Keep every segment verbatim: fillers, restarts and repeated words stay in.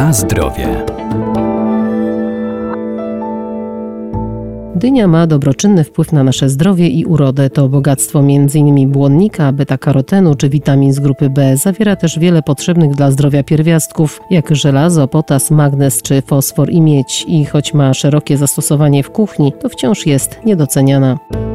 Na zdrowie. Dynia ma dobroczynny wpływ na nasze zdrowie i urodę. To bogactwo między innymi błonnika, beta-karotenu czy witamin z grupy B. Zawiera też wiele potrzebnych dla zdrowia pierwiastków, jak żelazo, potas, magnez czy fosfor i miedź. I choć ma szerokie zastosowanie w kuchni, to wciąż jest niedoceniana.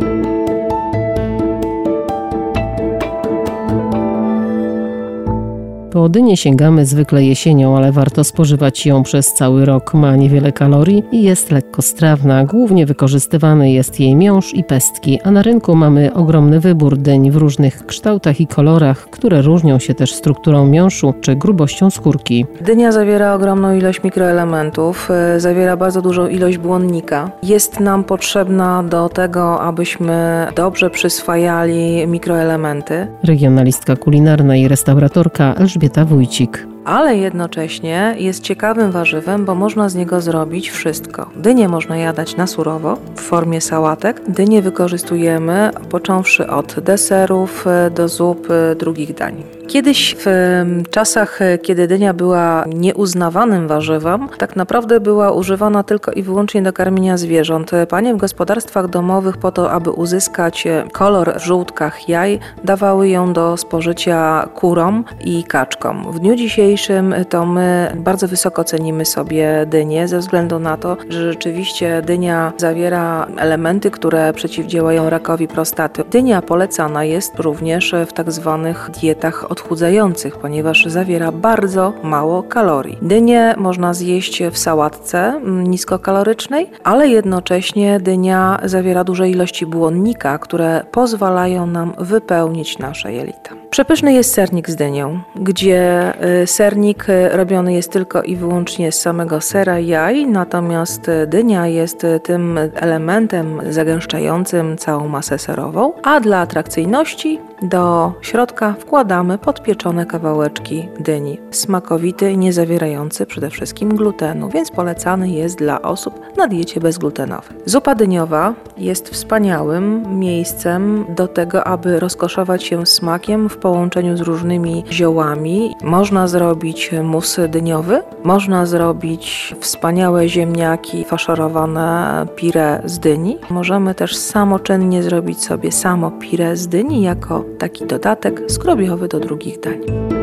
Po dynię sięgamy zwykle jesienią, ale warto spożywać ją przez cały rok. Ma niewiele kalorii i jest lekkostrawna. Głównie wykorzystywany jest jej miąższ i pestki, a na rynku mamy ogromny wybór dyń w różnych kształtach i kolorach, które różnią się też strukturą miąższu czy grubością skórki. Dynia zawiera ogromną ilość mikroelementów, zawiera bardzo dużą ilość błonnika. Jest nam potrzebna do tego, abyśmy dobrze przyswajali mikroelementy. Regionalistka kulinarna i restauratorka Elżbieta Wójcik. Ale jednocześnie jest ciekawym warzywem, bo można z niego zrobić wszystko. Dynię można jadać na surowo, w formie sałatek. Dynię wykorzystujemy począwszy od deserów do zup, drugich dań. Kiedyś w czasach, kiedy dynia była nieuznawanym warzywem, tak naprawdę była używana tylko i wyłącznie do karmienia zwierząt. Panie w gospodarstwach domowych po to, aby uzyskać kolor w żółtkach jaj, dawały ją do spożycia kurom i kaczkom. W dniu dzisiejszym to my bardzo wysoko cenimy sobie dynię ze względu na to, że rzeczywiście dynia zawiera elementy, które przeciwdziałają rakowi prostaty. Dynia polecana jest również w tak zwanych dietach odchudzających, ponieważ zawiera bardzo mało kalorii. Dynię można zjeść w sałatce niskokalorycznej, ale jednocześnie dynia zawiera duże ilości błonnika, które pozwalają nam wypełnić nasze jelita. Przepyszny jest sernik z dynią, gdzie sernik robiony jest tylko i wyłącznie z samego sera i jaj, natomiast dynia jest tym elementem zagęszczającym całą masę serową, a dla atrakcyjności do środka wkładamy podpieczone kawałeczki dyni. Smakowity i nie zawierający przede wszystkim glutenu, więc polecany jest dla osób na diecie bezglutenowej. Zupa dyniowa jest wspaniałym miejscem do tego, aby rozkoszować się smakiem w połączeniu z różnymi ziołami. Można zrobić mus dyniowy, można zrobić wspaniałe ziemniaki faszerowane pire z dyni. Możemy też samoczynnie zrobić sobie samo pire z dyni jako taki dodatek skrobiowy do drugich dań.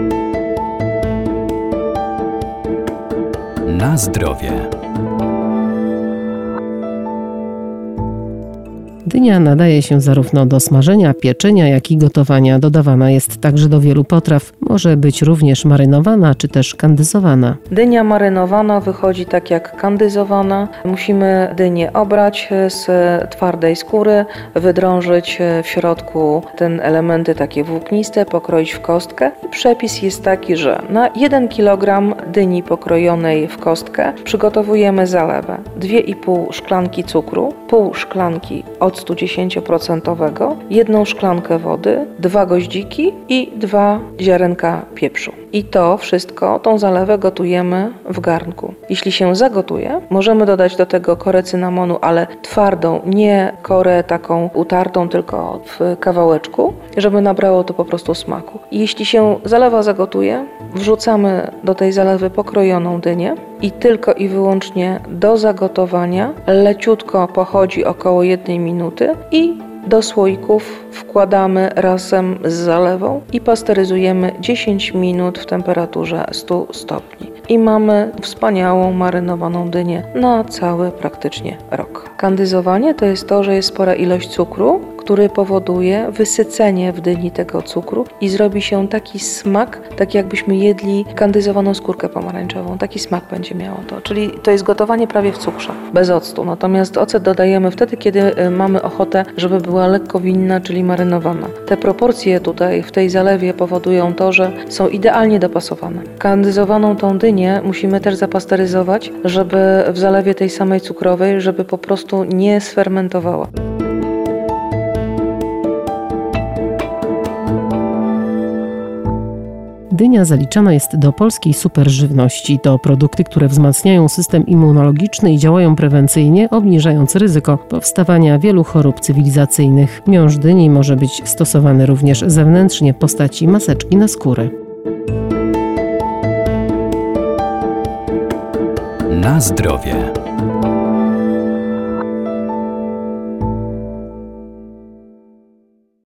Na zdrowie. Dynia nadaje się zarówno do smażenia, pieczenia, jak i gotowania. Dodawana jest także do wielu potraw. Może być również marynowana, czy też kandyzowana. Dynia marynowana wychodzi tak jak kandyzowana. Musimy dynię obrać z twardej skóry, wydrążyć w środku te elementy takie włókniste, pokroić w kostkę. Przepis jest taki, że na jeden kilogram dyni pokrojonej w kostkę przygotowujemy zalewę. dwie i pół szklanki cukru, pół szklanki octu dziesięć procent, jedną szklankę wody, dwa goździki i dwa ziarenka pieprzu. I to wszystko, tą zalewę gotujemy w garnku. Jeśli się zagotuje, możemy dodać do tego korę cynamonu, ale twardą, nie korę taką utartą, tylko w kawałeczku, żeby nabrało to po prostu smaku. I jeśli się zalewa zagotuje, wrzucamy do tej zalewy pokrojoną dynię i tylko i wyłącznie do zagotowania leciutko pochodzi około jednej minuty i do słoików wkładamy razem z zalewą i pasteryzujemy dziesięć minut w temperaturze sto stopni. I mamy wspaniałą marynowaną dynię na cały praktycznie rok. Kandyzowanie to jest to, że jest spora ilość cukru, który powoduje wysycenie w dyni tego cukru i zrobi się taki smak, tak jakbyśmy jedli kandyzowaną skórkę pomarańczową. Taki smak będzie miało to. Czyli to jest gotowanie prawie w cukrze, bez octu. Natomiast ocet dodajemy wtedy, kiedy mamy ochotę, żeby była lekko winna, czyli marynowana. Te proporcje tutaj w tej zalewie powodują to, że są idealnie dopasowane. Kandyzowaną tą dynię musimy też zapasteryzować, żeby w zalewie tej samej cukrowej, żeby po prostu nie sfermentowała. Dynia zaliczana jest do polskiej superżywności. To produkty, które wzmacniają system immunologiczny i działają prewencyjnie, obniżając ryzyko powstawania wielu chorób cywilizacyjnych. Miąższ dyni może być stosowany również zewnętrznie w postaci maseczki na skórę. Na zdrowie.